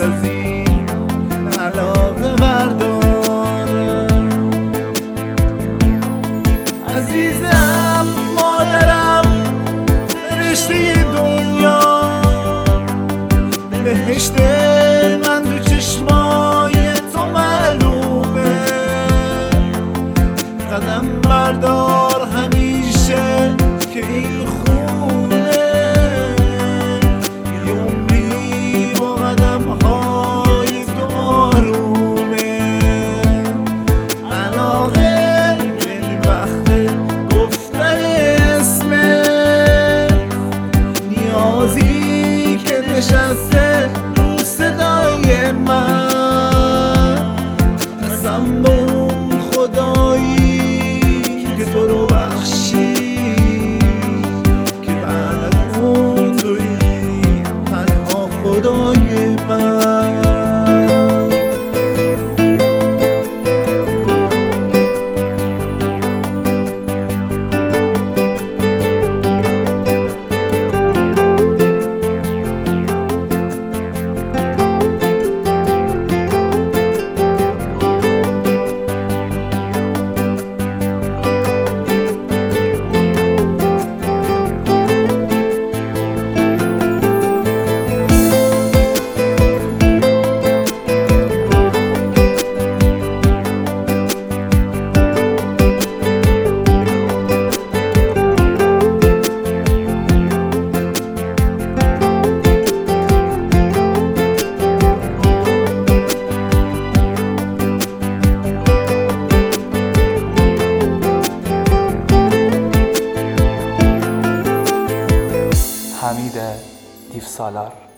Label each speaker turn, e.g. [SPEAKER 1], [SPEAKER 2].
[SPEAKER 1] از این علاقه بردارم. عزیزم مادرم فرشته دنیا، بهشت من تو چشمای تو معلومه. قدم بردار همیشه که این خونه یه عمری با قدم های تو آرومه. علاقه خیلی وقته گفتن اسمه، نیازی که نشسته رو صدای من. قسم به اون خدایی که تو رو بخشی که بعد از اون تویی تنها خدای من.
[SPEAKER 2] حمید دیو سالار.